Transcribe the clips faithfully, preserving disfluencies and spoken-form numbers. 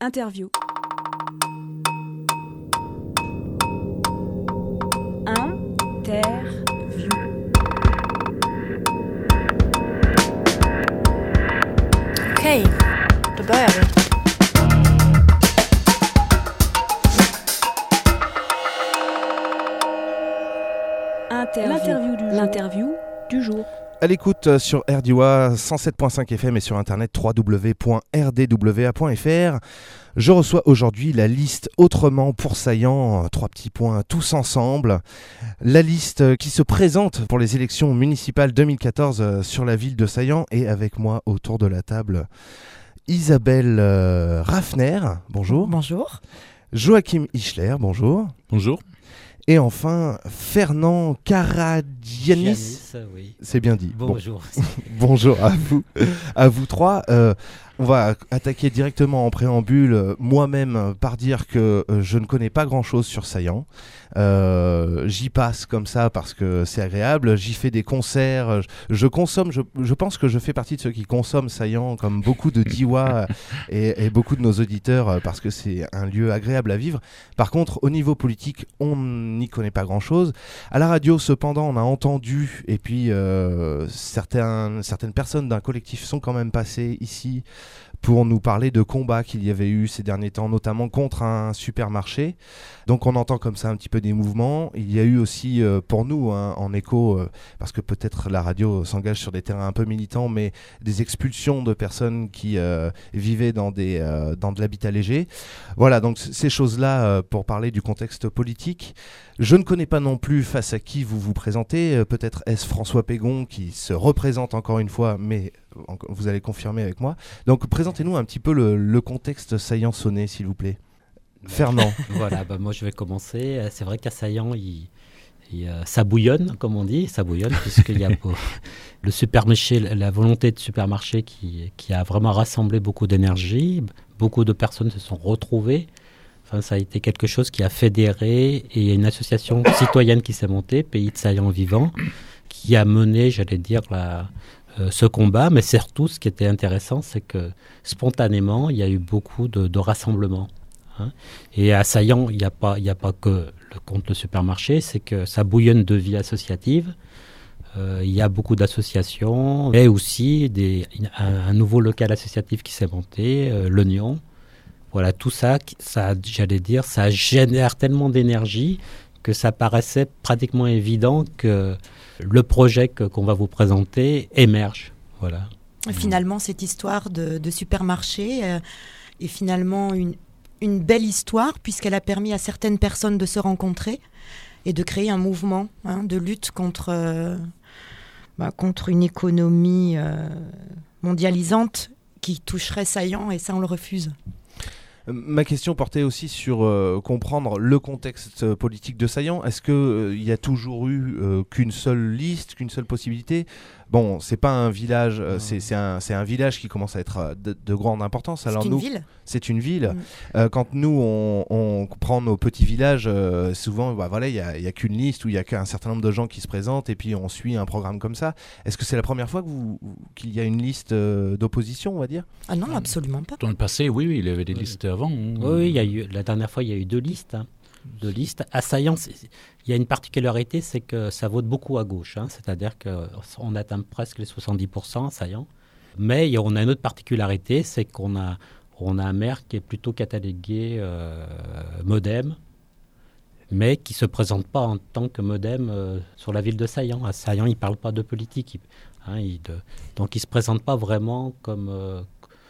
Interview. Interview. Okej, då börjar vi. Interview. L'interview du jour. L'interview du jour. À l'écoute sur R D W A cent sept point cinq F M et sur internet w w w point r d w a point f r. Je reçois aujourd'hui la liste Autrement pour Saillant, trois petits points tous ensemble. La liste qui se présente pour les élections municipales deux mille quatorze sur la ville de Saillant, et avec moi autour de la table Isabelle euh, Raffner, bonjour. Bonjour. Joachim Ischler, bonjour. Bonjour. Et enfin, Fernand Karadianis. Giannis, oui. C'est bien dit. Bonjour. Bon. Bonjour à vous, à vous trois. Euh, on va attaquer directement en préambule, euh, moi-même, par dire que euh, je ne connais pas grand-chose sur Saillant. Euh, j'y passe comme ça parce que c'est agréable. J'y fais des concerts. Je, je consomme. Je, je pense que je fais partie de ceux qui consomment Saillant, comme beaucoup de Diois et, et beaucoup de nos auditeurs, parce que c'est un lieu agréable à vivre. Par contre, au niveau politique, on n'y connaît pas grand-chose. À la radio, cependant, on a entendu, et puis euh, certains, certaines personnes d'un collectif sont quand même passées ici pour nous parler de combats qu'il y avait eu ces derniers temps, notamment contre un supermarché. Donc on entend comme ça un petit peu des mouvements. Il y a eu aussi euh, pour nous, hein, en écho, euh, parce que peut-être la radio s'engage sur des terrains un peu militants, mais des expulsions de personnes qui euh, vivaient dans, des, euh, dans de l'habitat léger. Voilà, donc c- ces choses-là euh, pour parler du contexte politique. Je ne connais pas non plus face à qui vous vous présentez. Euh, peut-être est-ce François Pégon qui se représente encore une fois, mais en- vous allez confirmer avec moi. Donc présentez-nous un petit peu le, le contexte Saillant-Sonnet, s'il vous plaît. Fernand. Voilà, bah moi je vais commencer. Euh, C'est vrai qu'à Saillant, il, il, euh, ça bouillonne, comme on dit, ça bouillonne, puisqu'il y a pour, le supermarché, la volonté de supermarché qui, qui a vraiment rassemblé beaucoup d'énergie. Beaucoup de personnes se sont retrouvées. Enfin, ça a été quelque chose qui a fédéré, et il y a une association citoyenne qui s'est montée, Pays de Saillant Vivant, qui a mené, j'allais dire, la, euh, ce combat. Mais surtout, ce qui était intéressant, c'est que spontanément, il y a eu beaucoup de, de rassemblements. Hein. Et à Saillant, il n'y a pas, il n'y a pas que le compte le supermarché, c'est que ça bouillonne de vie associative. Euh, il y a beaucoup d'associations, mais aussi des, un, un nouveau local associatif qui s'est monté, euh, l'Oignon. Voilà, tout ça, ça, j'allais dire, ça génère tellement d'énergie que ça paraissait pratiquement évident que le projet que, qu'on va vous présenter émerge. Voilà. Finalement, cette histoire de, de supermarché euh, est finalement une, une belle histoire, puisqu'elle a permis à certaines personnes de se rencontrer et de créer un mouvement, hein, de lutte contre, euh, bah, contre une économie euh, mondialisante qui toucherait Saillant, et ça, on le refuse. Ma question portait aussi sur euh, comprendre le contexte politique de Saillant. Est-ce qu'il euh, y a toujours eu euh, qu'une seule liste, qu'une seule possibilité ? Bon, c'est pas un village, euh, c'est, c'est, un, c'est un village qui commence à être de, de grande importance. Alors c'est une nous, ville. C'est une ville. Mmh. Euh, quand nous, on, on prend nos petits villages, euh, souvent, bah, voilà, il n'y a, y a qu'une liste où il y a qu'un certain nombre de gens qui se présentent, et puis on suit un programme comme ça. Est-ce que c'est la première fois que vous, qu'il y a une liste euh, d'opposition, on va dire ? Ah non, absolument pas. Dans le passé, oui, oui, il y avait des Oui. listes avant. hein. Oui, il y a eu, la dernière fois, il y a eu deux listes. Hein. Deux listes. À Saillant, c'est- il y a une particularité, c'est que ça vote beaucoup à gauche. Hein. C'est-à-dire qu'on atteint presque les soixante-dix pour cent à Saillant. Mais il y a- on a une autre particularité, c'est qu'on a, on a un maire qui est plutôt catalogué euh, Modem, mais qui ne se présente pas en tant que Modem euh, sur la ville de Saillant. À Saillant, il ne parle pas de politique. Il, hein, il, de, donc il ne se présente pas vraiment comme... Euh,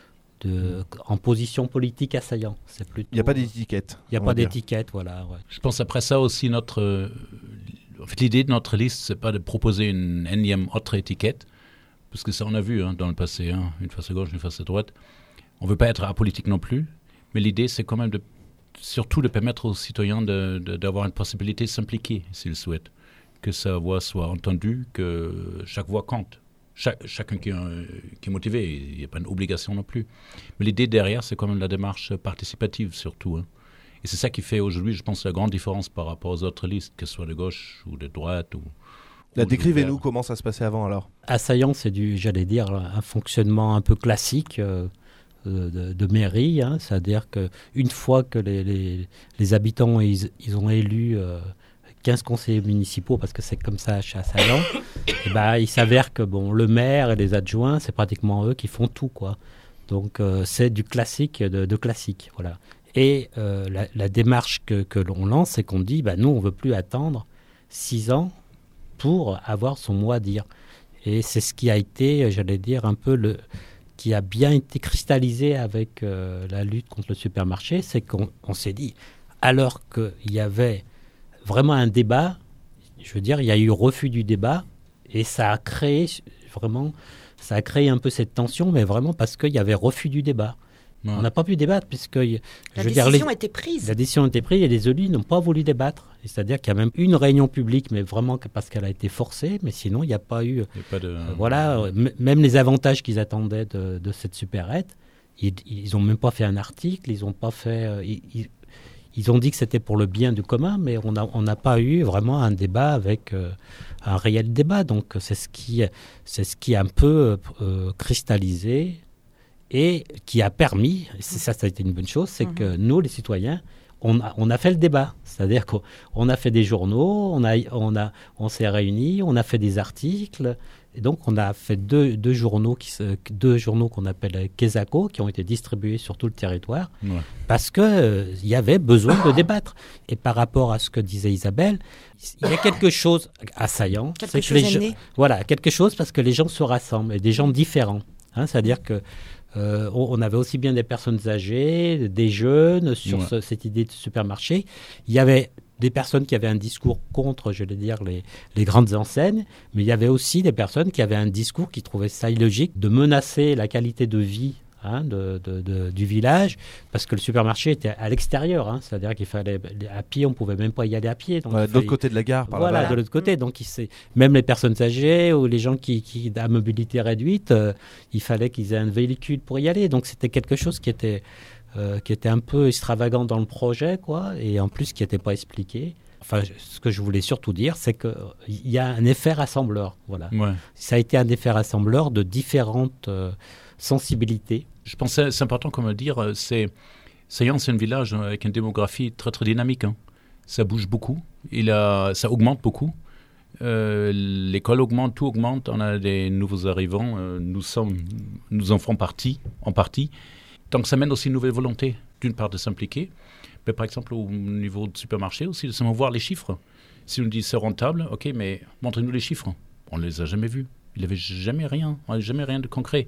de, en position politique à Saillant. C'est plutôt, Il n'y a pas d'étiquette. Il n'y a on pas va dire. d'étiquette, voilà. Ouais. Je pense après ça aussi, notre, euh, en fait, l'idée de notre liste, c'est pas de proposer une énième autre étiquette, parce que ça on a vu hein, dans le passé, hein, une face à gauche, une face à droite. On ne veut pas être apolitique non plus, mais l'idée c'est quand même de, surtout de permettre aux citoyens de, de, d'avoir une possibilité de s'impliquer s'ils souhaitent, que sa voix soit entendue, que chaque voix compte. Cha- chacun qui, euh, qui est motivé, il n'y a pas une obligation non plus. Mais l'idée derrière, c'est quand même la démarche participative surtout. Hein. Et c'est ça qui fait aujourd'hui, je pense, la grande différence par rapport aux autres listes, que ce soit de gauche ou de droite. Ou, Là, ou décrivez-nous de comment ça se passait avant alors. À Saillant, c'est du, j'allais dire, un fonctionnement un peu classique. Euh, de, de, de mairie, hein, c'est-à-dire qu'une fois que les, les, les habitants ils, ils ont élu euh, quinze conseillers municipaux, parce que c'est comme ça à Saillant, et ben, il s'avère que bon, le maire et les adjoints, c'est pratiquement eux qui font tout, quoi. Donc euh, c'est du classique de, de classique, voilà. Et euh, la, la démarche que, que l'on lance, c'est qu'on dit, bah, nous, on ne veut plus attendre six ans pour avoir son mot à dire. Et c'est ce qui a été, j'allais dire, un peu le... qui a bien été cristallisé avec euh, la lutte contre le supermarché, c'est qu'on on s'est dit, alors qu'il y avait vraiment un débat, je veux dire, il y a eu refus du débat, et ça a créé vraiment, ça a créé un peu cette tension, mais vraiment parce qu'il y avait refus du débat. Ouais. On n'a pas pu débattre, puisque je la veux décision dire, les, était prise. La décision était prise, et les élus n'ont pas voulu débattre. C'est-à-dire qu'il y a même une réunion publique, mais vraiment parce qu'elle a été forcée, mais sinon il n'y a pas eu... Il y a pas de... euh, voilà, m- même les avantages qu'ils attendaient de, de cette supérette, ils n'ont même pas fait un article, ils ont pas fait... Euh, ils, ils, ils ont dit que c'était pour le bien du commun, mais on n'a on n'a pas eu vraiment un débat avec euh, un réel débat. Donc c'est ce qui, c'est ce qui a un peu euh, cristallisé et qui a permis, et c'est ça, ça a été une bonne chose, c'est mmh. que nous, les citoyens, on a, on a fait le débat. C'est-à-dire qu'on a fait des journaux, on, a, on, a, on s'est réunis, on a fait des articles. Et donc, on a fait deux, deux journaux, qui, deux journaux qu'on appelle Kesako, qui ont été distribués sur tout le territoire, ouais. parce qu'il euh, y avait besoin de débattre. Et par rapport à ce que disait Isabelle, il y a quelque chose assaillant. Quelque c'est chose que les est gens, voilà, quelque chose parce que les gens se rassemblent, et des gens différents. Hein, c'est-à-dire que Euh, on avait aussi bien des personnes âgées, des jeunes sur ouais. ce, cette idée de supermarché. Il y avait des personnes qui avaient un discours contre, je vais dire, les, les grandes enseignes, mais il y avait aussi des personnes qui avaient un discours qui trouvaient ça illogique de menacer la qualité de vie hein, de, de, de, du village, parce que le supermarché était à l'extérieur, hein, c'est-à-dire qu'il fallait à pied, on ne pouvait même pas y aller à pied. Donc ouais, de fallait... l'autre côté de la gare, par voilà, là-bas. de l'autre côté. Donc, il s'est... même les personnes âgées ou les gens qui, qui à mobilité réduite, euh, il fallait qu'ils aient un véhicule pour y aller. Donc, c'était quelque chose qui était, euh, qui était un peu extravagant dans le projet, quoi, et en plus qui n'était pas expliqué. Enfin, ce que je voulais surtout dire, c'est qu'il y a un effet rassembleur. Voilà. Ouais. Ça a été un effet rassembleur de différentes euh, sensibilités. Je pense que c'est important comme le dire, c'est Saillant, c'est un village avec une démographie très très dynamique. Hein. Ça bouge beaucoup, il a, ça augmente beaucoup. Euh, l'école augmente, tout augmente. On a des nouveaux arrivants, euh, nous sommes, nous en ferons partie, en partie. Donc ça mène aussi une nouvelle volonté, d'une part de s'impliquer, mais par exemple au niveau du supermarché aussi, de savoir voir les chiffres. Si on dit c'est rentable, ok, mais montrez-nous les chiffres. On ne les a jamais vus. Il n'y avait jamais rien, on n'avait jamais rien de concret.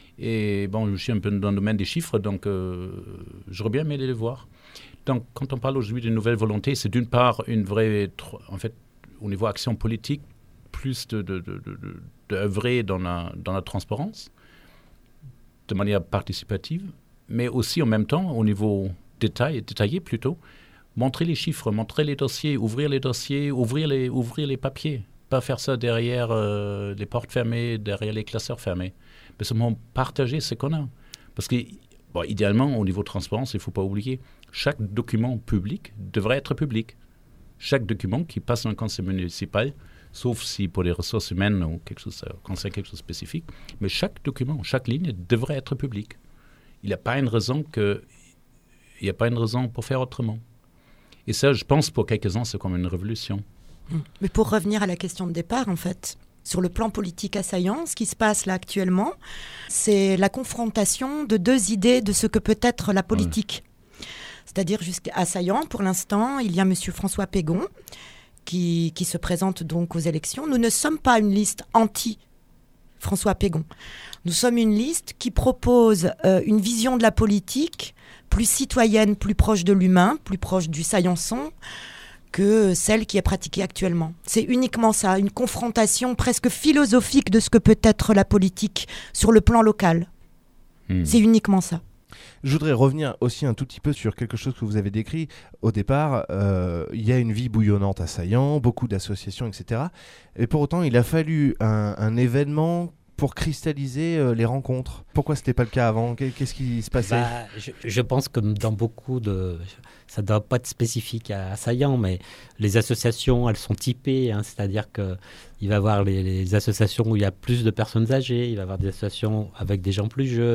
Et bon, je suis un peu dans le domaine des chiffres, donc euh, j'aurais bien aimé les voir. Donc, quand on parle aujourd'hui d'une nouvelle volonté, c'est d'une part une vraie, en fait, au niveau action politique, plus de, de, de, de, d'œuvrer dans la, dans la transparence, de manière participative, mais aussi en même temps, au niveau détail, détaillé plutôt, montrer les chiffres, montrer les dossiers, ouvrir les dossiers, ouvrir les, ouvrir les papiers. Pas faire ça derrière euh, les portes fermées, derrière les classeurs fermés. Mais seulement partager ce qu'on a. Parce que, bon, idéalement, au niveau de transparence, il ne faut pas oublier, chaque document public devrait être public. Chaque document qui passe dans un conseil municipal, sauf si pour les ressources humaines ou quelque chose, concerne quelque chose de spécifique, mais chaque document, chaque ligne devrait être public. Il n'y a pas une raison que, il n'y a pas une raison pour faire autrement. Et ça, je pense, pour quelques-uns, c'est comme une révolution. Mais pour revenir à la question de départ, en fait, sur le plan politique à Saillant, ce qui se passe là actuellement, c'est la confrontation de deux idées de ce que peut être la politique. Ouais. C'est-à-dire jusqu'à Saillant, pour l'instant, il y a M. François Pégon qui, qui se présente donc aux élections. Nous ne sommes pas une liste anti-François Pégon. Nous sommes une liste qui propose euh, une vision de la politique plus citoyenne, plus proche de l'humain, plus proche du Saillançon, que celle qui est pratiquée actuellement. C'est uniquement ça, une confrontation presque philosophique de ce que peut être la politique sur le plan local. Mmh. C'est uniquement ça. Je voudrais revenir aussi un tout petit peu sur quelque chose que vous avez décrit. Au départ, euh, il y a une vie bouillonnante à Saillant, beaucoup d'associations, et cetera. Et pour autant, il a fallu un, un événement pour cristalliser euh, les rencontres. Pourquoi ce n'était pas le cas avant ? Qu'est-ce qui se passait ? bah, je, je pense que dans beaucoup de... Ça ne doit pas être spécifique à Saillant, mais les associations, elles sont typées. Hein, c'est-à-dire qu'il va y avoir les, les associations où il y a plus de personnes âgées, il va y avoir des associations avec des gens plus jeunes,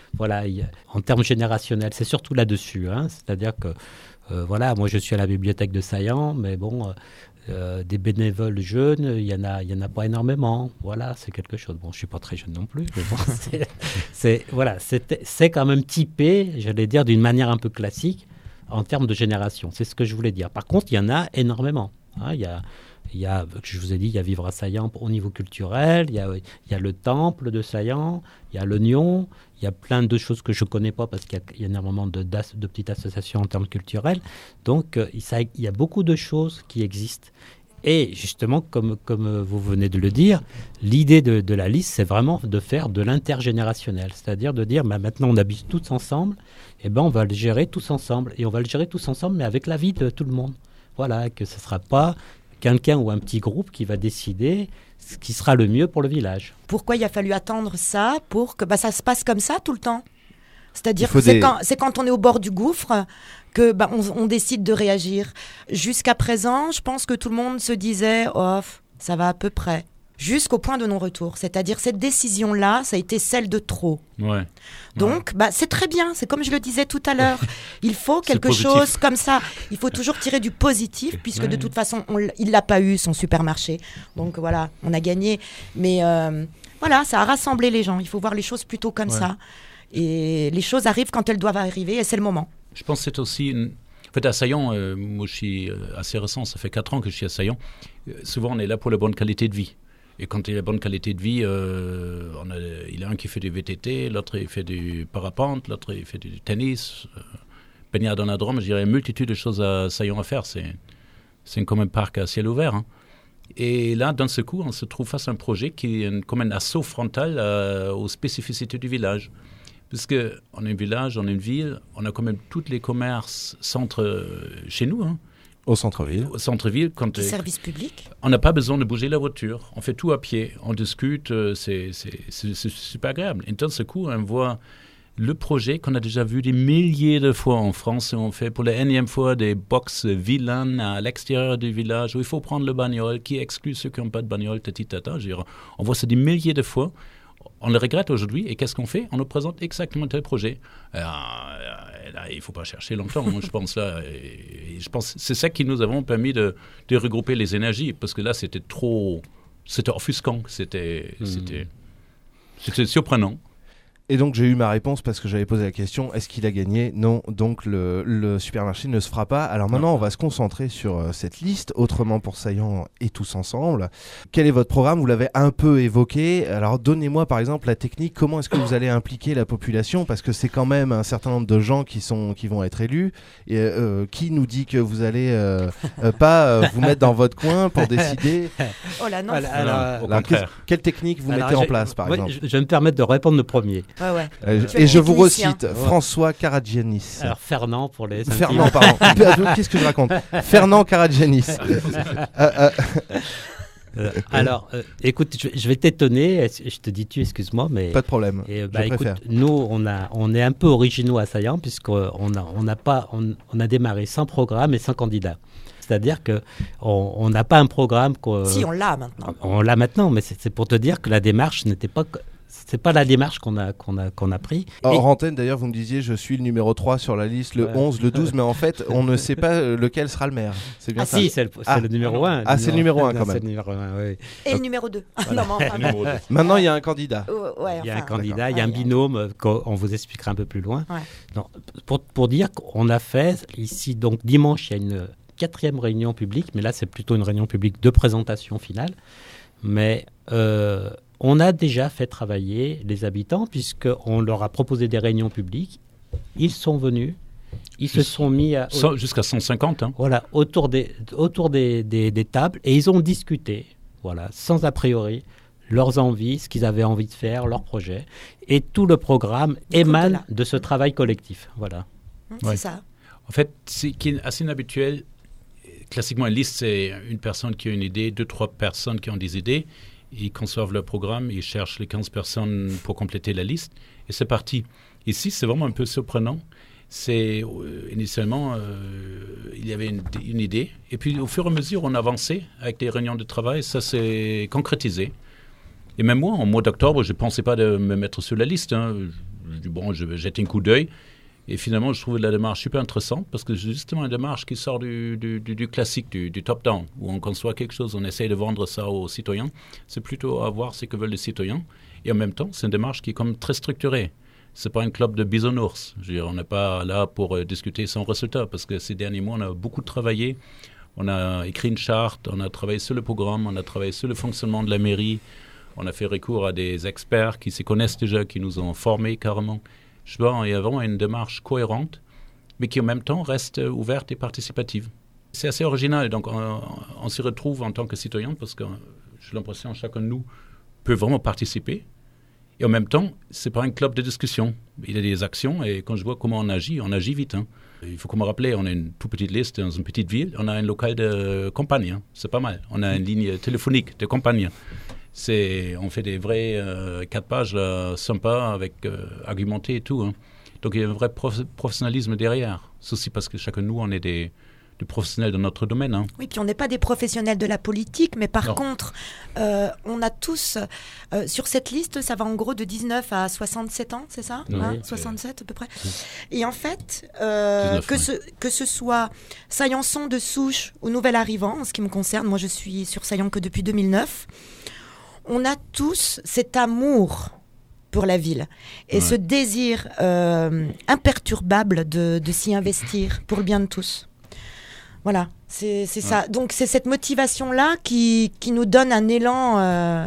voilà, y a, en termes générationnels, c'est surtout là-dessus. Hein, c'est-à-dire que, euh, voilà, moi je suis à la bibliothèque de Saillant, mais bon, euh, des bénévoles jeunes, il y en a, il y en a pas énormément. Voilà, c'est quelque chose. Bon, je suis pas très jeune non plus, mais bon, c'est, c'est, voilà, c'est, c'est quand même typé, j'allais dire, d'une manière un peu classique en termes de génération. C'est ce que je voulais dire. Par contre, il y en a énormément. Hein, il y a Il y a, je vous ai dit, il y a Vivre à Saillant au niveau culturel, il y a, il y a le temple de Saillant, il y a l'Oignon, il y a plein de choses que je ne connais pas parce qu'il y a, il y a énormément de, de petites associations en termes culturels. Donc, euh, ça, il y a beaucoup de choses qui existent. Et justement, comme, comme vous venez de le dire, l'idée de, de la liste, c'est vraiment de faire de l'intergénérationnel. C'est-à-dire de dire, bah, maintenant on habite tous ensemble, et ben on va le gérer tous ensemble. Et on va le gérer tous ensemble, mais avec l'avis de tout le monde. Voilà, que ce ne sera pas quelqu'un ou un petit groupe qui va décider ce qui sera le mieux pour le village. Pourquoi il a fallu attendre ça pour que bah, ça se passe comme ça tout le temps ? C'est-à-dire que des... c'est, quand, c'est quand on est au bord du gouffre que bah, on, on décide de réagir. Jusqu'à présent, je pense que tout le monde se disait « oh, ça va à peu près ». Jusqu'au point de non-retour. C'est-à-dire cette décision-là, ça a été celle de trop. Ouais. Donc, ouais. Bah, c'est très bien. C'est comme je le disais tout à l'heure. Il faut quelque chose comme ça. Il faut toujours tirer du positif, puisque ouais. de toute façon, on, il ne l'a pas eu, son supermarché. Donc voilà, on a gagné. Mais euh, voilà, ça a rassemblé les gens. Il faut voir les choses plutôt comme ouais. ça. Et les choses arrivent quand elles doivent arriver, et c'est le moment. Je pense que c'est aussi... Une... En fait, à Saillant, euh, moi je suis assez récent, ça fait quatre ans que je suis à Saillant. Euh, souvent, on est là pour la bonne qualité de vie. Et quand il y a la bonne qualité de vie, euh, on a, il y a un qui fait du V T T, l'autre il fait du parapente, l'autre il fait du tennis, euh, baignade en adrome, je dirais une multitude de choses à Saillant à faire. C'est, c'est comme un parc à ciel ouvert. Hein. Et là, d'un seul coup, on se trouve face à un projet qui est une, comme un assaut frontal euh, aux spécificités du village. Parce qu'on est un village, on est une ville, on a quand même tous les commerces, centres euh, chez nous, hein. Au centre-ville. Au centre-ville. Quand des services publics. On n'a pas besoin de bouger la voiture. On fait tout à pied. On discute. C'est, c'est, c'est, c'est super agréable. Et d'un seul coup, on voit le projet qu'on a déjà vu des milliers de fois en France. On fait pour la énième fois des box vilaines à l'extérieur du village où il faut prendre le bagnole, qui exclut ceux qui n'ont pas de bagnole, tati tata. On voit ça des milliers de fois. On le regrette aujourd'hui. Et qu'est-ce qu'on fait ? On nous présente exactement tel projet. Euh, Là, il ne faut pas chercher longtemps, je pense. Là, et, et je pense que c'est ça qui nous avons permis de, de regrouper les énergies, parce que là, c'était trop... C'était offusquant, c'était, mmh. c'était, c'était surprenant. Et donc, j'ai eu ma réponse parce que j'avais posé la question, est-ce qu'il a gagné ? Non, donc le, le supermarché ne se fera pas. Alors maintenant, non. on va se concentrer sur euh, cette liste, Autrement pour Saillant et Tous Ensemble. Quel est votre programme ? Vous l'avez un peu évoqué. Alors, donnez-moi par exemple la technique. Comment est-ce que vous allez impliquer la population ? Parce que c'est quand même un certain nombre de gens qui, sont, qui vont être élus. Et, euh, qui nous dit que vous allez euh, euh, pas euh, vous mettre dans votre coin pour décider ? Oh là non. Alors, alors, alors, au contraire. Quelle technique vous alors, mettez en place, par moi, exemple ? je, je vais me permettre de répondre le premier. Ouais, ouais. Euh, et je vous recite, ouais. François Karadjianis. Alors Fernand pour les... Fernand, pardon. Qu'est-ce que je raconte ? Fernand Karadjianis. euh, euh. Euh, alors, euh, écoute, je, je vais t'étonner, je te dis tu, excuse-moi, mais... Pas de problème, et, je bah, écoute, préfère. Nous, on, a, on est un peu originaux à Saillant, puisqu'on a, on a, pas, on, on a démarré sans programme et sans candidat. C'est-à-dire qu'on n'a pas un programme... Si, on l'a maintenant. On, on l'a maintenant, mais c'est, c'est pour te dire que la démarche n'était pas... C'est pas la démarche qu'on a, qu'on a, qu'on a pris. Hors antenne, d'ailleurs, vous me disiez, je suis le numéro trois sur la liste, le ouais. onze, le douze, mais en fait, on ne sait pas lequel sera le maire. C'est bien ah ça. si, c'est le, c'est ah. le numéro un. Ah, c'est le numéro un quand même. C'est le numéro un, oui. Et le numéro deux. Voilà. Non, enfin, numéro deux. Maintenant, il y a un candidat. Euh, ouais, il y a enfin, un candidat, d'accord. il y a un ouais, binôme qu'on vous expliquera un peu plus loin. Ouais. Donc, pour, pour dire qu'on a fait ici, donc dimanche, il y a une quatrième réunion publique, mais là, c'est plutôt une réunion publique de présentation finale. Mais... Euh, on a déjà fait travailler les habitants puisqu'on leur a proposé des réunions publiques. Ils sont venus, ils Juste, se sont mis à, au, jusqu'à cent cinquante. Hein. Voilà, autour, des, autour des, des, des tables et ils ont discuté, voilà, sans a priori, leurs envies, ce qu'ils avaient envie de faire, leurs projets. Et tout le programme émane de ce travail collectif. Voilà. Mmh, c'est ouais. ça. En fait, c'est qui est assez inhabituel. Classiquement, une liste, c'est une personne qui a une idée, deux, trois personnes qui ont des idées. Ils conçoivent le programme, ils cherchent les quinze personnes pour compléter la liste, et c'est parti. Ici, c'est vraiment un peu surprenant. C'est, euh, initialement, euh, il y avait une, une idée, et puis au fur et à mesure, on avançait avec les réunions de travail, ça s'est concrétisé. Et même moi, en mois d'octobre, je ne pensais pas de me mettre sur la liste. Hein. bon, je vais jeter un coup d'œil. Et finalement, je trouve la démarche super intéressante parce que c'est justement une démarche qui sort du, du, du, du classique, du, du top-down, où on conçoit quelque chose, on essaye de vendre ça aux citoyens. C'est plutôt à voir ce que veulent les citoyens. Et en même temps, c'est une démarche qui est comme très structurée. Ce n'est pas un club de bisounours. Je veux dire, on n'est pas là pour euh, discuter sans résultat parce que ces derniers mois, on a beaucoup travaillé. On a écrit une charte, on a travaillé sur le programme, on a travaillé sur le fonctionnement de la mairie. On a fait recours à des experts qui se connaissent déjà, qui nous ont formés carrément. Je vois, il y a vraiment une démarche cohérente, mais qui en même temps reste ouverte et participative. C'est assez original, donc on, on s'y retrouve en tant que citoyen, parce que j'ai l'impression que chacun de nous peut vraiment participer. Et en même temps, ce n'est pas un club de discussion. Il y a des actions, et quand je vois comment on agit, on agit vite. Hein. Il faut qu'on me rappelle, on a une toute petite liste dans une petite ville, on a un local de campagne, hein. C'est pas mal. On a une ligne téléphonique de campagne. C'est, on fait des vrais euh, quatre pages là, sympas, avec euh, argumentés et tout. Hein. Donc il y a un vrai prof- professionnalisme derrière. C'est aussi parce que chacun de nous, on est des, des professionnels dans notre domaine. Hein. Oui, puis on n'est pas des professionnels de la politique, mais par non. contre, euh, on a tous, euh, sur cette liste, ça va en gros de dix-neuf à soixante-sept ans, c'est ça, oui, hein, c'est... soixante-sept à peu près. Et en fait, euh, que, oui. ce, que ce soit Saillançon de souche ou nouvel arrivant, en ce qui me concerne, moi je suis sur Saillant que depuis deux mille neuf, on a tous cet amour pour la ville et ouais. ce désir euh, imperturbable de, de s'y investir pour le bien de tous. Voilà, c'est, c'est ouais. ça. Donc c'est cette motivation-là qui, qui nous donne un élan euh,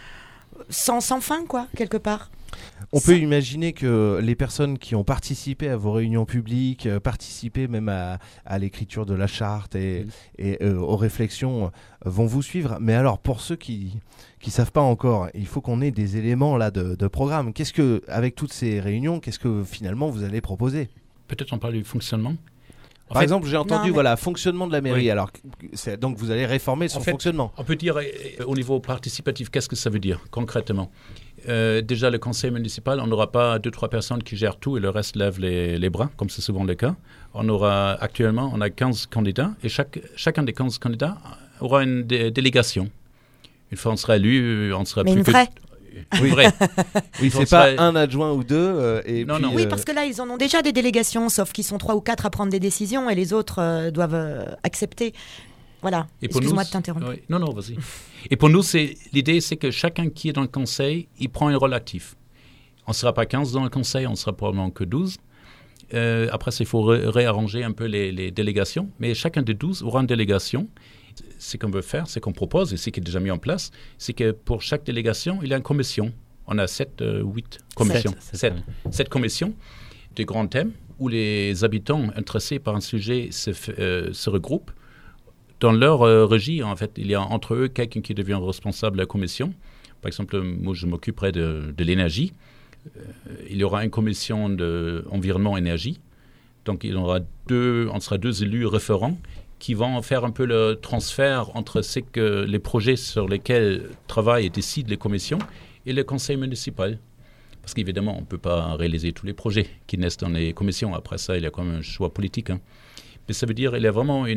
sans, sans fin, quoi, quelque part. On peut imaginer que les personnes qui ont participé à vos réunions publiques, euh, participé même à, à l'écriture de la charte et, mmh. et euh, aux réflexions, euh, vont vous suivre. Mais alors, pour ceux qui ne savent pas encore, il faut qu'on ait des éléments là, de, de programme. Qu'est-ce que, avec toutes ces réunions, qu'est-ce que finalement vous allez proposer ? Peut-être on parle du fonctionnement. En Par fait, exemple, j'ai entendu, non, mais... voilà, fonctionnement de la mairie. Oui. Alors, c'est, donc vous allez réformer son en fait, fonctionnement. On peut dire, au niveau participatif, qu'est-ce que ça veut dire concrètement ? euh, Déjà, le conseil municipal, on n'aura pas deux, trois personnes qui gèrent tout et le reste lève les, les bras, comme c'est souvent le cas. On aura, actuellement, on a quinze candidats et chaque, chacun des quinze candidats aura une dé- délégation. Une fois on sera élu, on sera mais plus une que... vraie. Oui, vrai. Oui, c'est pas serait... un adjoint ou deux. Euh, et non, puis, non. Oui, euh... parce que là, ils en ont déjà des délégations, sauf qu'ils sont trois ou quatre à prendre des décisions et les autres euh, doivent euh, accepter. Voilà. Et pour Excuse-moi nous, de t'interrompre. Oui. Non, non, vas-y. Et pour nous, c'est, l'idée, c'est que chacun qui est dans le conseil, il prend un rôle actif. On ne sera pas quinze dans le conseil, on ne sera probablement que douze. Euh, après, il faut ré- réarranger un peu les, les délégations. Mais chacun des douze aura une délégation. Ce qu'on veut faire, ce qu'on propose, et ce qui est déjà mis en place, c'est que pour chaque délégation, il y a une commission. On a sept, euh, huit commissions. Sept, sept, sept commissions de grands thèmes où les habitants intéressés par un sujet se, euh, se regroupent. Dans leur euh, régie, en fait, il y a entre eux quelqu'un qui devient responsable de la commission. Par exemple, moi, je m'occuperai de, de l'énergie. Euh, il y aura une commission d'environnement-énergie. Donc, il y aura deux, on sera deux élus référents qui vont faire un peu le transfert entre ce que les projets sur lesquels travaillent et décident les commissions et le conseil municipal. Parce qu'évidemment, on ne peut pas réaliser tous les projets qui naissent dans les commissions. Après ça, il y a quand même un choix politique. Hein. Mais ça veut dire qu'il y a vraiment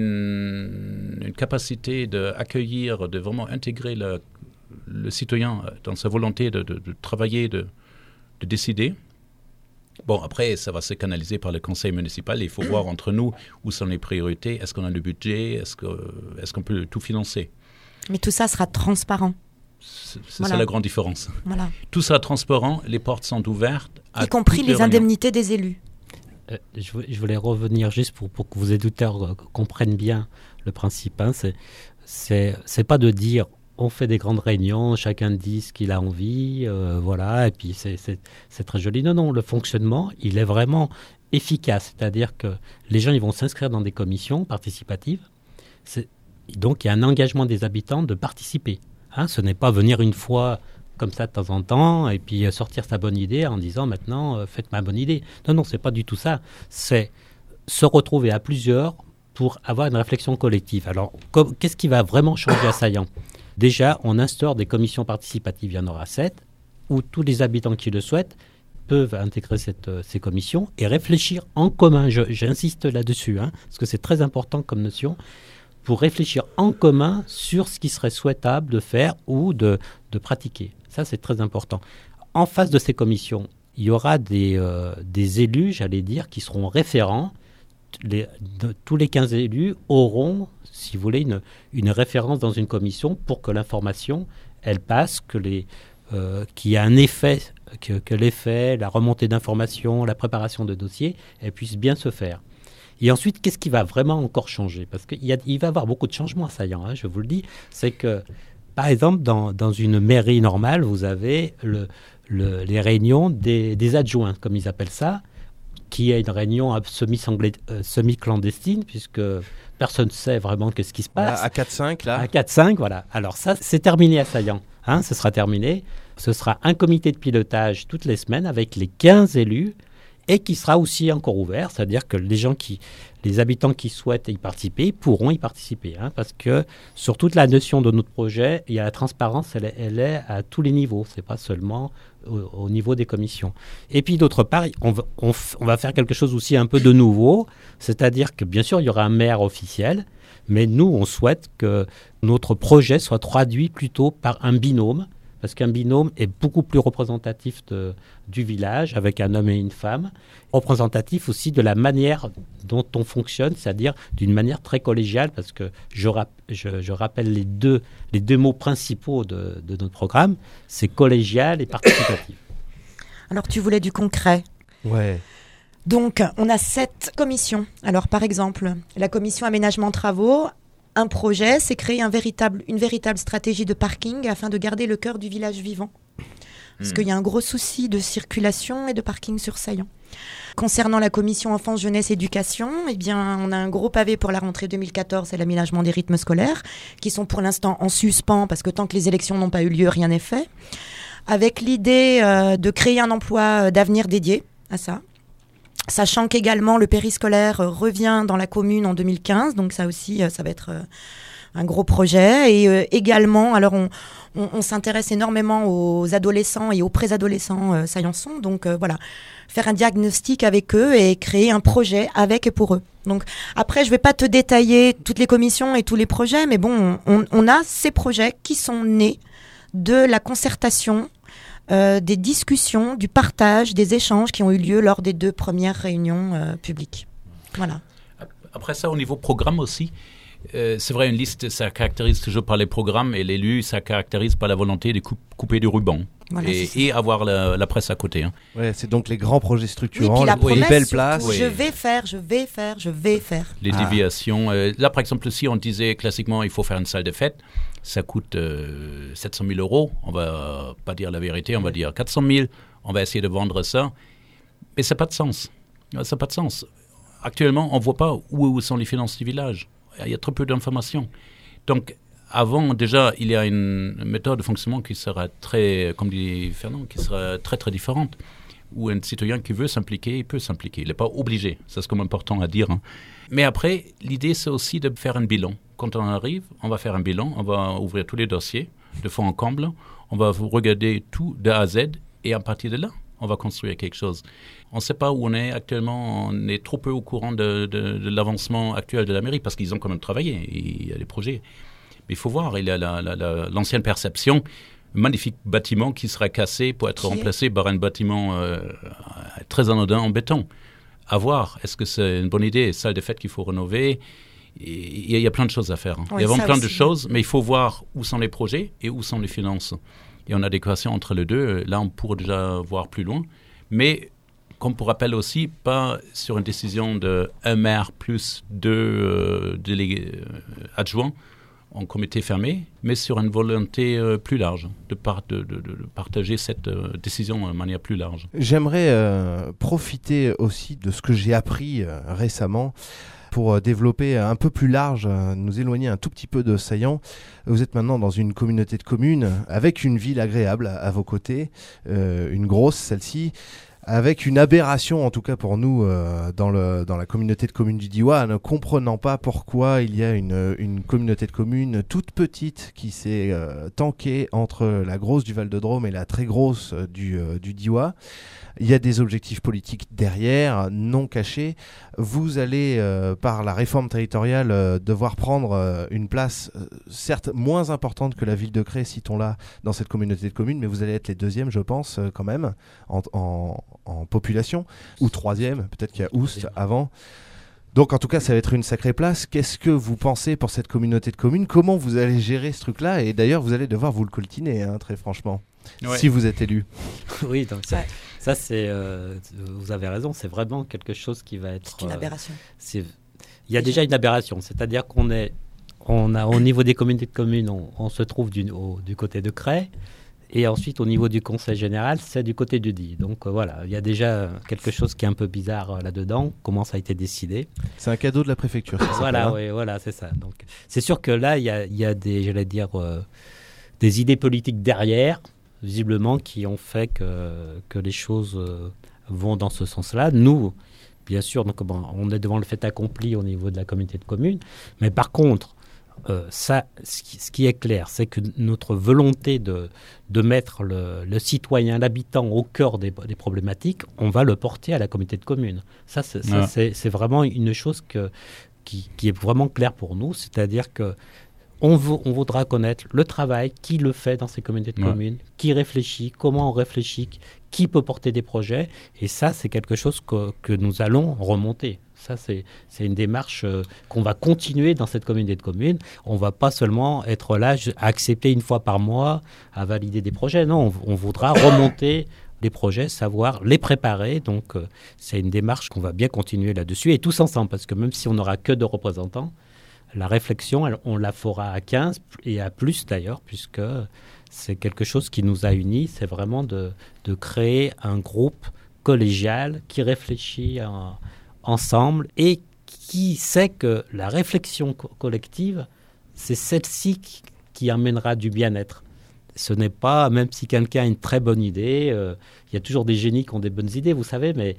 une, une capacité d'accueillir, de vraiment intégrer le, le citoyen dans sa volonté de, de, de travailler, de, de décider. Bon, après, ça va se canaliser par le conseil municipal. Il faut voir entre nous où sont les priorités. Est-ce qu'on a le budget ? Est-ce, que, est-ce qu'on peut tout financer ? Mais tout ça sera transparent. C'est, c'est voilà. ça la grande différence. Voilà. Tout sera transparent, les portes sont ouvertes. À y compris les, les indemnités des élus. Euh, je, voulais, je voulais revenir juste pour, pour que vos éditeurs euh, comprennent bien le principe. Hein. C'est, c'est, c'est pas de dire on fait des grandes réunions, chacun dit ce qu'il a envie, euh, voilà, et puis c'est, c'est, c'est très joli. Non, non, le fonctionnement, il est vraiment efficace. C'est-à-dire que les gens ils vont s'inscrire dans des commissions participatives. C'est, donc, il y a un engagement des habitants de participer. Hein, ce n'est pas venir une fois comme ça de temps en temps et puis sortir sa bonne idée en disant maintenant, euh, faites ma bonne idée. Non, non, c'est pas du tout ça. C'est se retrouver à plusieurs pour avoir une réflexion collective. Alors, com- qu'est-ce qui va vraiment changer à Saillant ? Déjà, on instaure des commissions participatives, il y en aura sept, où tous les habitants qui le souhaitent peuvent intégrer cette, euh, ces commissions et réfléchir en commun. Je, j'insiste là-dessus, hein, parce que c'est très important comme notion, pour réfléchir en commun sur ce qui serait souhaitable de faire ou de, de pratiquer. Ça, c'est très important. En face de ces commissions, il y aura des, euh, des élus, j'allais dire, qui seront référents. Les, de, tous les quinze élus auront, si vous voulez, une, une référence dans une commission pour que l'information, elle passe, que les, euh, qu'il y a un effet, que, que l'effet, la remontée d'informations, la préparation de dossiers, elle puisse bien se faire. Et ensuite, qu'est-ce qui va vraiment encore changer ? Parce qu'il y a, il va y avoir beaucoup de changements à Saillant, hein, je vous le dis. C'est que, par exemple, dans, dans une mairie normale, vous avez le, le, les réunions des, des adjoints, comme ils appellent ça, qui est une réunion semi-clandestine, puisque personne ne sait vraiment qu'est-ce qui se passe. À quatre cinq, là. À quatre cinq, voilà. Alors ça, c'est terminé à Saillant. Hein, ce sera terminé. Ce sera un comité de pilotage toutes les semaines avec les quinze élus et qui sera aussi encore ouvert, c'est-à-dire que les gens qui, les habitants qui souhaitent y participer pourront y participer, hein, parce que sur toute la notion de notre projet, il y a la transparence, elle est, elle est à tous les niveaux, c'est pas seulement au, au niveau des commissions. Et puis d'autre part, on va, on, on va faire quelque chose aussi un peu de nouveau, c'est-à-dire que bien sûr il y aura un maire officiel, mais nous on souhaite que notre projet soit traduit plutôt par un binôme, parce qu'un binôme est beaucoup plus représentatif de, du village, avec un homme et une femme, représentatif aussi de la manière dont on fonctionne, c'est-à-dire d'une manière très collégiale, parce que je, rap, je, je rappelle les deux, les deux mots principaux de, de notre programme, c'est collégial et participatif. Alors tu voulais du concret. Ouais. Donc on a sept commissions. Alors par exemple, la commission aménagement travaux. Un projet, c'est créer un véritable, une véritable stratégie de parking afin de garder le cœur du village vivant. Parce mmh. qu'il y a un gros souci de circulation et de parking sur Saillant. Concernant la commission enfance, jeunesse, éducation, eh bien, on a un gros pavé pour la rentrée deux mille quatorze et l'aménagement des rythmes scolaires, qui sont pour l'instant en suspens, parce que tant que les élections n'ont pas eu lieu, rien n'est fait. Avec l'idée euh, de créer un emploi d'avenir dédié à ça. Sachant qu'également le périscolaire revient dans la commune en deux mille quinze, donc ça aussi, ça va être un gros projet. Et euh, également, alors on, on, on s'intéresse énormément aux adolescents et aux préadolescents euh, saillançons, donc euh, voilà, faire un diagnostic avec eux et créer un projet avec et pour eux. Donc après, je ne vais pas te détailler toutes les commissions et tous les projets, mais bon, on, on a ces projets qui sont nés de la concertation, Euh, des discussions, du partage, des échanges qui ont eu lieu lors des deux premières réunions euh, publiques. Voilà. Après ça, au niveau programme aussi, euh, c'est vrai, une liste, ça caractérise toujours par les programmes, et l'élu, ça caractérise par la volonté de coup- couper du ruban. Voilà, et, et avoir la, la presse à côté. Hein. Ouais, c'est donc les grands projets structurants, oui, la les belles places. Oui. Je vais faire, je vais faire, je vais faire. Les ah. déviations. Euh, là, par exemple, si on disait classiquement il faut faire une salle de fête, ça coûte euh, sept cent mille euros. On va pas dire la vérité, on va dire quatre cent mille. On va essayer de vendre ça. Mais ça n'a pas de sens. Ça n'a pas de sens. Actuellement, on ne voit pas où, où sont les finances du village. Il y a trop peu d'informations. Donc, avant, déjà, il y a une méthode de fonctionnement qui sera très, comme dit Fernand, qui sera très, très différente. Où un citoyen qui veut s'impliquer, il peut s'impliquer. Il n'est pas obligé. Ça, c'est comme important à dire. Hein. Mais après, l'idée, c'est aussi de faire un bilan. Quand on arrive, on va faire un bilan. On va ouvrir tous les dossiers de fond en comble. On va regarder tout de A à Z. Et à partir de là, on va construire quelque chose. On ne sait pas où on est actuellement. On est trop peu au courant de, de, de l'avancement actuel de la mairie parce qu'ils ont quand même travaillé. Il y a des projets. Mais il faut voir, il y a la, la, la, l'ancienne perception, un magnifique bâtiment qui sera cassé pour être qui remplacé est... par un bâtiment euh, très anodin en béton. À voir, est-ce que c'est une bonne idée, salle de fête qu'il faut rénover? Il y, y a plein de choses à faire. Hein. Oui, il y a vraiment plein aussi. de choses, mais il faut voir où sont les projets et où sont les finances. Et en adéquation entre les deux, là on pourrait déjà voir plus loin. Mais comme pour rappel aussi, pas sur une décision de un maire plus deux euh, délégués euh, adjoints, en comité fermé, mais sur une volonté euh, plus large, de, par, de, de, de partager cette euh, décision de manière plus large. J'aimerais euh, profiter aussi de ce que j'ai appris euh, récemment pour euh, développer un peu plus large, euh, nous éloigner un tout petit peu de Saillant. Vous êtes maintenant dans une communauté de communes avec une ville agréable à, à vos côtés, euh, une grosse celle-ci, avec une aberration, en tout cas pour nous, euh, dans, le, dans la communauté de communes du Diois, ne comprenant pas pourquoi il y a une, une communauté de communes toute petite qui s'est euh, tankée entre la grosse du Val-de-Drôme et la très grosse euh, du, euh, du Diois. Il y a des objectifs politiques derrière, non cachés. Vous allez, euh, par la réforme territoriale, euh, devoir prendre euh, une place, euh, certes moins importante que la ville de Cré, citons-la, dans cette communauté de communes, mais vous allez être les deuxièmes, je pense, euh, quand même, en, en, en population, ou troisième, peut-être qu'il y a Oust avant. Donc en tout cas, ça va être une sacrée place. Qu'est-ce que vous pensez pour cette communauté de communes ? Comment vous allez gérer ce truc-là ? Et d'ailleurs, vous allez devoir vous le coltiner, hein, très franchement, ouais. si vous êtes élu. Oui, donc ça, ça c'est, euh, vous avez raison, c'est vraiment quelque chose qui va être... C'est une aberration. Euh, c'est, il y a déjà une aberration, c'est-à-dire qu'on est, on a, au niveau des communautés de communes, on, on se trouve du, au, du côté de Cré. Et ensuite, au niveau du conseil général, c'est du côté du D I. Donc euh, voilà, il y a déjà quelque chose qui est un peu bizarre euh, là-dedans. Comment ça a été décidé ? C'est un cadeau de la préfecture. Ça voilà, oui, voilà, c'est ça. Donc, c'est sûr que là, il y a, il y a des, j'allais dire, euh, des idées politiques derrière, visiblement, qui ont fait que, que les choses euh, vont dans ce sens-là. Nous, bien sûr, donc, bon, on est devant le fait accompli au niveau de la communauté de communes. Mais par contre, Euh, ça, ce qui, ce qui est clair, c'est que notre volonté de, de mettre le, le citoyen, l'habitant au cœur des, des problématiques, on va le porter à la communauté de communes. Ça, c'est, ça, ouais. c'est, c'est vraiment une chose que, qui, qui est vraiment claire pour nous, c'est-à-dire que on, v- on voudra connaître le travail, qui le fait dans ces communautés de ouais. communes, qui réfléchit, comment on réfléchit, qui peut porter des projets, et ça, c'est quelque chose que, que nous allons remonter. Ça, c'est, c'est une démarche euh, qu'on va continuer dans cette communauté de communes. On ne va pas seulement être là à accepter une fois par mois à valider des projets. Non, on, on voudra remonter les projets, savoir les préparer. Donc, euh, c'est une démarche qu'on va bien continuer là-dessus. Et tous ensemble, parce que même si on n'aura que deux représentants, la réflexion, elle, on la fera à quinze et à plus d'ailleurs, puisque c'est quelque chose qui nous a unis. C'est vraiment de, de créer un groupe collégial qui réfléchit en ensemble et qui sait que la réflexion co- collective, c'est celle-ci qui, qui amènera du bien-être. Ce n'est pas, même si quelqu'un a une très bonne idée, euh, il y a toujours des génies qui ont des bonnes idées, vous savez, mais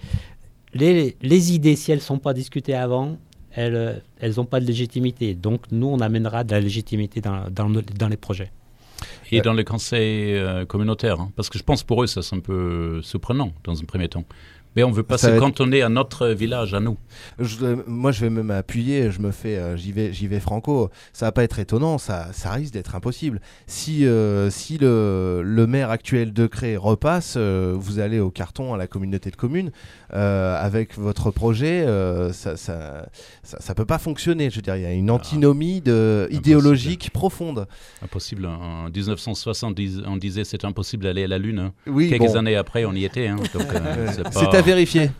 les, les idées, si elles ne sont pas discutées avant, elles n'ont pas de légitimité. Donc, nous, on amènera de la légitimité dans, dans, dans les projets. Et dans les conseils euh, communautaires, hein, parce que je pense pour eux, ça c'est un peu surprenant dans un premier temps. Mais on ne veut pas ça se cantonner être... à notre village, à nous. Je, moi, je vais même appuyer, je me fais, euh, j'y vais, j'y vais franco. Ça va pas être étonnant, ça, ça risque d'être impossible. Si, euh, si le, le maire actuel de Cré repasse, euh, vous allez au carton à la communauté de communes euh, avec votre projet, euh, ça, ça, ça, ça peut pas fonctionner. Je veux dire, il y a une antinomie de, idéologique profonde. Impossible. En dix-neuf cent soixante, on disait c'est impossible d'aller à la Lune. Hein. Oui, Quelques bon. années après, on y était. Hein, donc, euh, c'est pas... c'est à vérifier.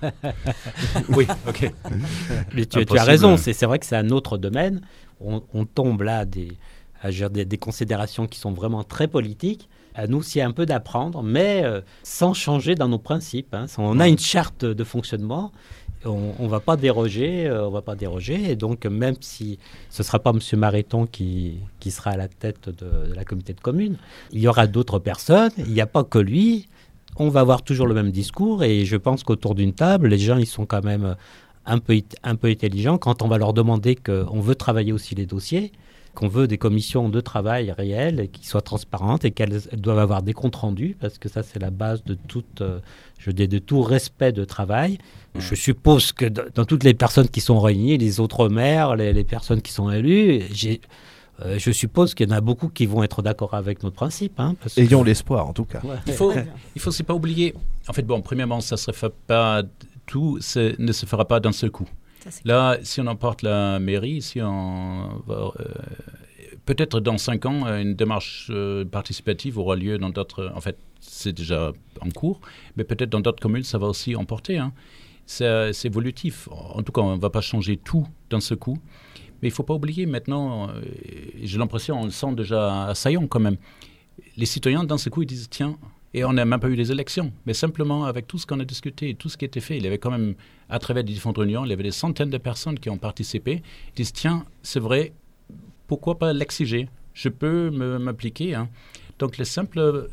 Oui, ok. Mais tu, tu as raison, c'est, c'est vrai que c'est un autre domaine. On, on tombe là des, à dire, des, des considérations qui sont vraiment très politiques. À nous, c'est un peu d'apprendre, mais euh, sans changer dans nos principes. Hein. On a une charte de fonctionnement. On ne va pas déroger, euh, on va pas déroger. Et donc, même si ce ne sera pas M. Mariton qui, qui sera à la tête de, de la communauté de communes, il y aura d'autres personnes. Il n'y a pas que lui. On va avoir toujours le même discours et je pense qu'autour d'une table, les gens ils sont quand même un peu, un peu intelligents. Quand on va leur demander qu'on veut travailler aussi les dossiers, qu'on veut des commissions de travail réelles et qui soient transparentes et qu'elles doivent avoir des comptes rendus, parce que ça c'est la base de, toute, je dis, de tout respect de travail. Mmh. Je suppose que dans toutes les personnes qui sont réunies, les autres maires, les, les personnes qui sont élues, j'ai... Euh, je suppose qu'il y en a beaucoup qui vont être d'accord avec notre principe. Hein, parce Ayons que... l'espoir, en tout cas. Ouais. Il faut, il faut aussi pas oublier. En fait, bon, premièrement, ça se fait pas tout, ça ne se fera pas d'un seul coup. Ça, là, si on emporte la mairie, si on va, euh, peut-être dans cinq ans, une démarche euh, participative aura lieu dans d'autres. En fait, c'est déjà en cours, mais peut-être dans d'autres communes, ça va aussi emporter. Hein. C'est, c'est évolutif. En tout cas, on ne va pas changer tout d'un seul coup. Mais il ne faut pas oublier maintenant, euh, j'ai l'impression, on le sent déjà à Saillon quand même, les citoyens d'un seul coup ils disent tiens, et on n'a même pas eu des élections, mais simplement avec tout ce qu'on a discuté, tout ce qui était fait, il y avait quand même, à travers des différentes réunions, il y avait des centaines de personnes qui ont participé, ils disent tiens, c'est vrai, pourquoi pas l'exiger, je peux me, m'appliquer. Hein. Donc le simple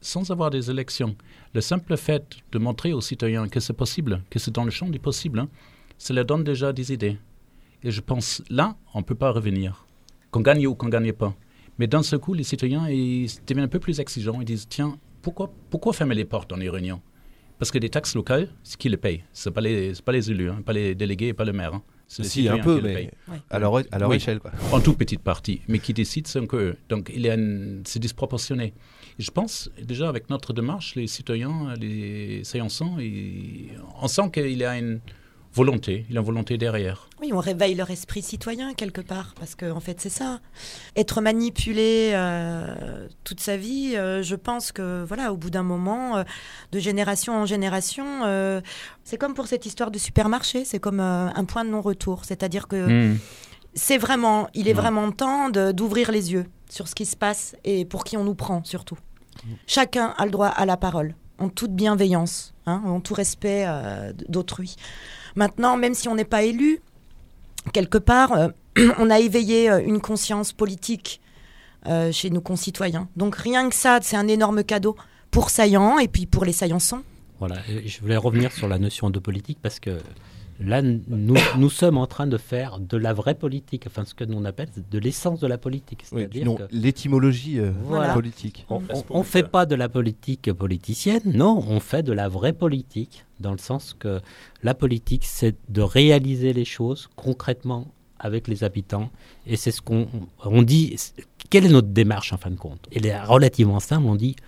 sans avoir des élections, le simple fait de montrer aux citoyens que c'est possible, que c'est dans le champ du possible, hein, ça leur donne déjà des idées. Et je pense, là, on ne peut pas revenir, qu'on gagne ou qu'on ne gagne pas. Mais d'un seul coup, les citoyens ils deviennent un peu plus exigeants. Ils disent, tiens, pourquoi, pourquoi fermer les portes dans les réunions ? Parce que des taxes locales, c'est qui les paye ? Ce n'est pas les, c'est pas les élus, hein, pas les délégués, pas le maire. Hein. C'est les si, un peu, mais ouais. à leur, à leur oui, échelle. Quoi. En toute petite partie. Mais qui décident, c'est que eux. Donc, il y a une, c'est disproportionné. Et je pense, déjà, avec notre démarche, les citoyens, les séançants, ils, on sent qu'il y a une volonté, il y a une volonté derrière. Oui, on réveille leur esprit citoyen quelque part, parce qu'en en fait, c'est ça. Être manipulé euh, toute sa vie, euh, je pense que, voilà, au bout d'un moment, euh, de génération en génération, euh, c'est comme pour cette histoire de supermarché, c'est comme euh, un point de non-retour. C'est-à-dire que mmh. c'est vraiment, il est mmh. vraiment temps de, d'ouvrir les yeux sur ce qui se passe et pour qui on nous prend, surtout. Mmh. Chacun a le droit à la parole, en toute bienveillance, hein, en tout respect euh, d'autrui. Maintenant, même si on n'est pas élu, quelque part, euh, on a éveillé euh, une conscience politique euh, chez nos concitoyens. Donc rien que ça, c'est un énorme cadeau pour Saillant et puis pour les Saillançons. Voilà, et je voulais revenir sur la notion de politique parce que là, nous, nous sommes en train de faire de la vraie politique, enfin ce que nous on appelle de l'essence de la politique. C'est-à-dire oui, non, que l'étymologie euh, voilà. politique. On ne fait pas de la politique politicienne, non, on fait de la vraie politique, dans le sens que la politique, c'est de réaliser les choses concrètement avec les habitants. Et c'est ce qu'on on dit, quelle est notre démarche en fin de compte ? Elle est relativement simple, on dit,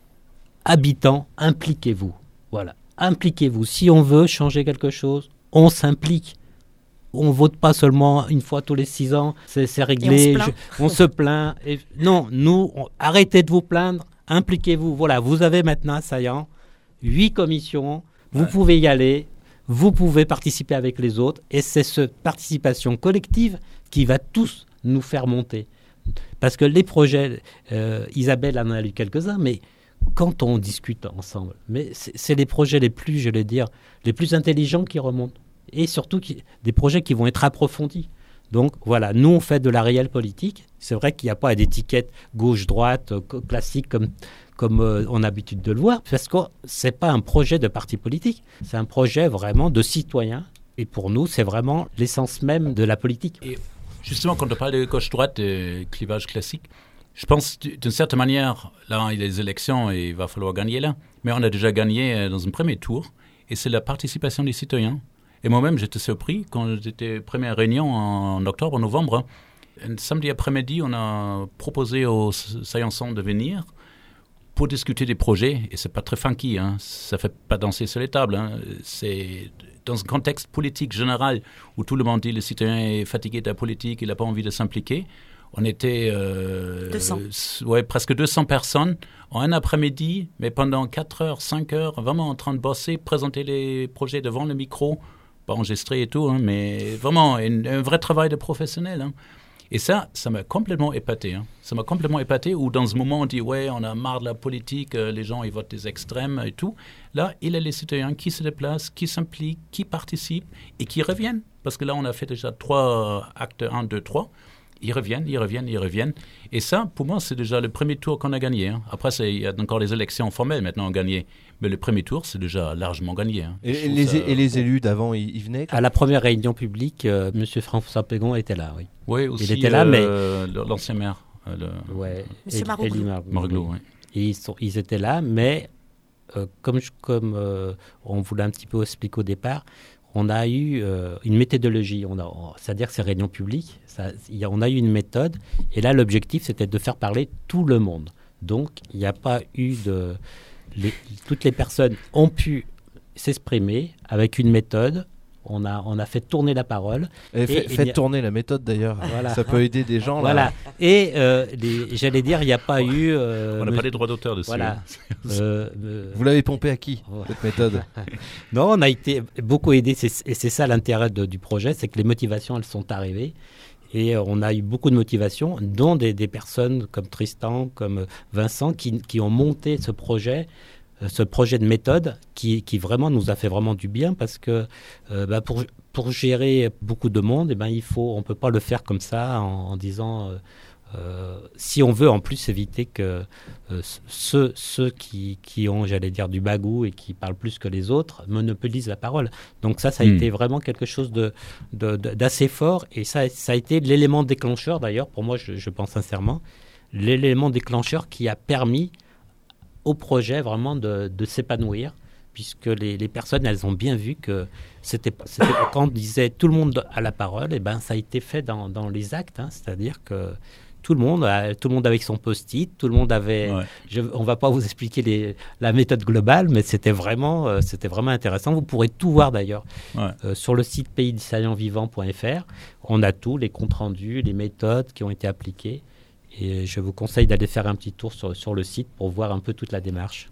habitants, impliquez-vous. Voilà, impliquez-vous. Si on veut changer quelque chose, on s'implique. On ne vote pas seulement une fois tous les six ans, c'est, c'est réglé, on se plaint. Je, on se plaint. Et, non, nous, on, arrêtez de vous plaindre, impliquez-vous. Voilà, vous avez maintenant à Saillant huit commissions, vous ouais. pouvez y aller, vous pouvez participer avec les autres, et c'est cette participation collective qui va tous nous faire monter. Parce que les projets, euh, Isabelle en a lu quelques-uns, mais quand on discute ensemble, mais c'est, c'est les projets les plus, je vais dire, les plus intelligents qui remontent. Et surtout qui, des projets qui vont être approfondis. Donc voilà, nous on fait de la réelle politique. C'est vrai qu'il n'y a pas d'étiquette gauche-droite euh, classique comme, comme euh, on a l'habitude de le voir, parce que ce n'est pas un projet de parti politique, c'est un projet vraiment de citoyen. Et pour nous, c'est vraiment l'essence même de la politique. Et justement, quand on parle de gauche-droite, de clivage classique, je pense d'une certaine manière, là il y a les élections et il va falloir gagner là, mais on a déjà gagné dans un premier tour, et c'est la participation des citoyens. Et moi-même, j'étais surpris quand j'étais première réunion en octobre, en novembre. Un samedi après-midi, on a proposé aux Saillançons de venir pour discuter des projets. Et c'est pas très funky, hein. Ça fait pas danser sur les tables. Hein. C'est dans un contexte politique général où tout le monde dit le citoyen est fatigué de la politique, il n'a pas envie de s'impliquer. On était euh, deux cents. Ouais, presque deux cents personnes en un après-midi, mais pendant quatre heures, cinq heures, vraiment en train de bosser, présenter les projets devant le micro, pas enregistré et tout, hein, mais vraiment une, un vrai travail de professionnel. Hein. Et ça, ça m'a complètement épaté. Hein. Ça m'a complètement épaté où dans ce moment on dit ouais, on a marre de la politique, euh, les gens ils votent des extrêmes et tout. Là, il y a les citoyens qui se déplacent, qui s'impliquent, qui participent et qui reviennent. Parce que là, on a fait déjà trois actes un, deux, trois. Ils reviennent, ils reviennent, ils reviennent. Et ça, pour moi, c'est déjà le premier tour qu'on a gagné. Hein. Après, il y a encore les élections formelles maintenant à gagner. Mais le premier tour, c'est déjà largement gagné. Hein. Et, et, les, ça, et les élus d'avant, ils, ils venaient à la première réunion publique, euh, M. François Pégon était là, oui. Oui, aussi. Il était là, euh, mais... l'ancien maire. Euh, le... Ouais. M. Maroglou. Maroglou, oui. Et ils, sont, ils étaient là, mais euh, comme, je, comme euh, on voulait un petit peu expliquer au départ, on a eu euh, une méthodologie, on a, on, c'est-à-dire ces réunions publiques, ça, y a, on a eu une méthode, et là l'objectif c'était de faire parler tout le monde. Donc il n'y a pas eu de... Les, toutes les personnes ont pu s'exprimer avec une méthode, on a, on a fait tourner la parole. Et, et fait, faites a... tourner la méthode d'ailleurs, voilà. Ça peut aider des gens. Voilà. Là. Et euh, les, j'allais dire, il n'y a pas eu... Euh, on n'a me... pas les droits d'auteur dessus. Voilà. euh, euh... Vous l'avez pompé à qui, cette méthode? Non, on a été beaucoup aidé, c'est, et c'est ça l'intérêt de, du projet, c'est que les motivations, elles sont arrivées. Et on a eu beaucoup de motivations, dont des, des personnes comme Tristan, comme Vincent, qui, qui ont monté ce projet, ce projet de méthode qui, qui vraiment nous a fait vraiment du bien parce que euh, bah pour, pour gérer beaucoup de monde, eh ben, il faut, on ne peut pas le faire comme ça en, en disant euh, Euh, si on veut en plus éviter que euh, ceux, ceux qui, qui ont, j'allais dire, du bagou et qui parlent plus que les autres monopolisent la parole. Donc ça, ça a mmh. été vraiment quelque chose de, de, de, d'assez fort et ça, ça a été l'élément déclencheur d'ailleurs, pour moi, je, je pense sincèrement, l'élément déclencheur qui a permis au projet vraiment de, de s'épanouir, puisque les, les personnes, elles ont bien vu que c'était, c'était quand on disait tout le monde a la parole, et ben ça a été fait dans, dans les actes, hein, c'est-à-dire que tout le monde, tout le monde avec son post-it, tout le monde avait. Ouais. Je, on ne va pas vous expliquer les, la méthode globale, mais c'était vraiment, euh, c'était vraiment intéressant. Vous pourrez tout voir d'ailleurs ouais. euh, sur le site pays des saillants vivants point f r. On a tout, les comptes rendus, les méthodes qui ont été appliquées. Et je vous conseille d'aller faire un petit tour sur, sur le site pour voir un peu toute la démarche.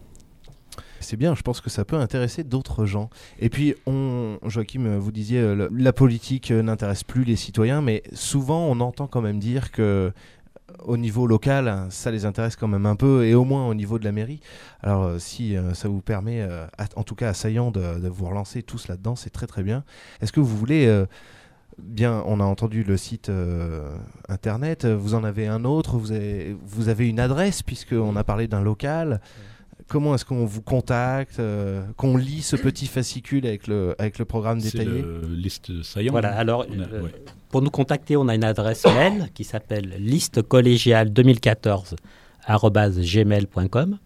C'est bien, je pense que ça peut intéresser d'autres gens. Et puis, on, Joachim, vous disiez, euh, la politique n'intéresse plus les citoyens, mais souvent on entend quand même dire que au niveau local, ça les intéresse quand même un peu, et au moins au niveau de la mairie. Alors, euh, si euh, ça vous permet, euh, à, en tout cas à Saillant, de, de vous relancer tous là-dedans, c'est très très bien. Est-ce que vous voulez... Euh, Bien, on a entendu le site euh, internet, vous en avez un autre, vous avez, vous avez une adresse puisqu'on a parlé d'un local. Comment est-ce qu'on vous contacte, euh, qu'on lit ce petit fascicule avec le, avec le programme détaillé ? C'est le liste Saillant. Voilà, alors a, euh, ouais. pour nous contacter, on a une adresse mail qui s'appelle liste collégiale deux mille quatorze arobase gmail point com.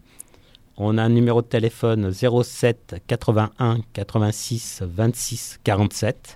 On a un numéro de téléphone zéro sept quatre-vingt-un quatre-vingt-six vingt-six quarante-sept.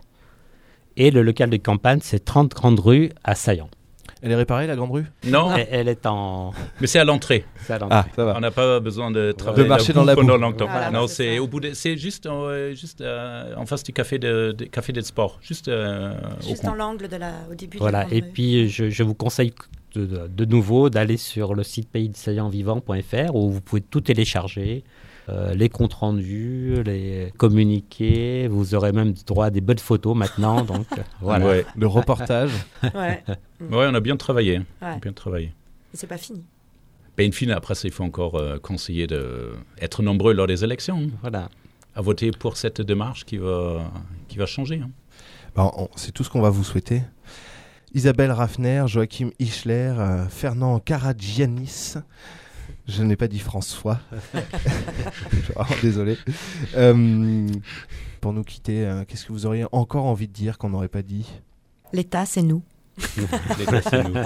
Et le local de campagne, c'est trente Grande Rue à Saillant. Elle est réparée, la Grande Rue ? Non. Elle, elle est en... Mais c'est à l'entrée. C'est à l'entrée. Ah, ça va. On n'a pas besoin de travailler de marcher dans la boue pendant longtemps. Voilà, non, c'est, c'est, au bout de, c'est juste, euh, juste euh, en face du café de, de, café de sport. Juste, euh, juste au dans l'angle de la, au début voilà. de la Grande Et Rue. puis, je, je vous conseille de, de, de nouveau d'aller sur le site pays des saillants vivants point f r où vous pouvez tout télécharger. Euh, les comptes rendus, les communiqués, vous aurez même droit à des bonnes photos maintenant, donc euh, voilà. Ouais, le reportage. ouais. ouais, on a bien travaillé, ouais. bien travaillé. Et c'est pas fini. Ben, in fine, après, il faut encore euh, conseiller d'être nombreux lors des élections. Hein, voilà. À voter pour cette démarche qui va, qui va changer. Hein. Ben, on, c'est tout ce qu'on va vous souhaiter. Isabelle Raffner, Joachim Ischler, euh, Fernand Karagianis. Je n'ai pas dit François. oh, désolé. Euh, pour nous quitter, euh, qu'est-ce que vous auriez encore envie de dire qu'on n'aurait pas dit ? L'État, c'est nous. L'État, c'est nous.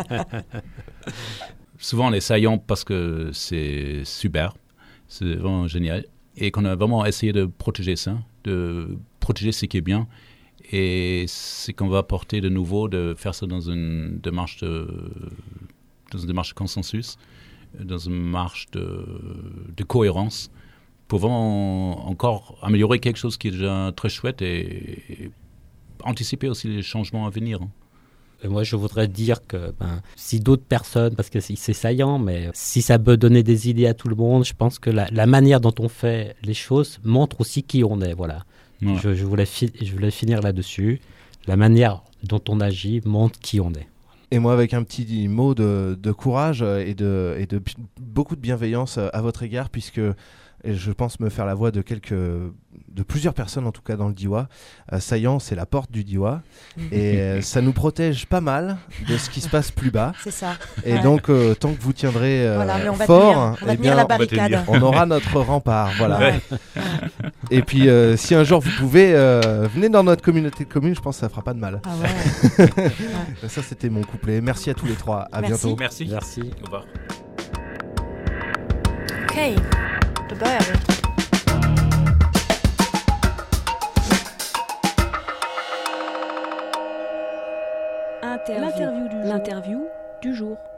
Souvent, les saillants, parce que c'est super, c'est vraiment génial, et qu'on a vraiment essayé de protéger ça, de protéger ce qui est bien, et c'est qu'on va apporter de nouveau, de faire ça dans une démarche de, dans une démarche de consensus, dans une marche de, de cohérence pour vraiment encore améliorer quelque chose qui est déjà très chouette et, et anticiper aussi les changements à venir. Et moi, je voudrais dire que ben, si d'autres personnes, parce que c'est saillant, mais si ça peut donner des idées à tout le monde, je pense que la, la manière dont on fait les choses montre aussi qui on est. Voilà. Ouais. Je, je, voulais fi- je voulais finir là-dessus. La manière dont on agit montre qui on est. Et moi, avec un petit mot de, de courage et de, et de beaucoup de bienveillance à votre égard, puisque et je pense me faire la voix de quelques, de plusieurs personnes en tout cas dans le Diois. Euh, Saillant, c'est la porte du Diois, et euh, ça nous protège pas mal de ce qui se passe plus bas. C'est ça. Et ouais. donc, euh, tant que vous tiendrez euh, voilà, on fort, tenir, on, va eh tenir bien, la barricade. On, on aura notre rempart. Voilà. Ouais. Et puis, euh, si un jour vous pouvez, euh, venez dans notre communauté de communes. Je pense que ça fera pas de mal. Ah ouais. ouais. Ça, c'était mon couplet. Merci à tous les trois. À Merci. bientôt. Merci. Merci. Au revoir. Okay. Då börjar vi. L'interview du, l'interview du jour.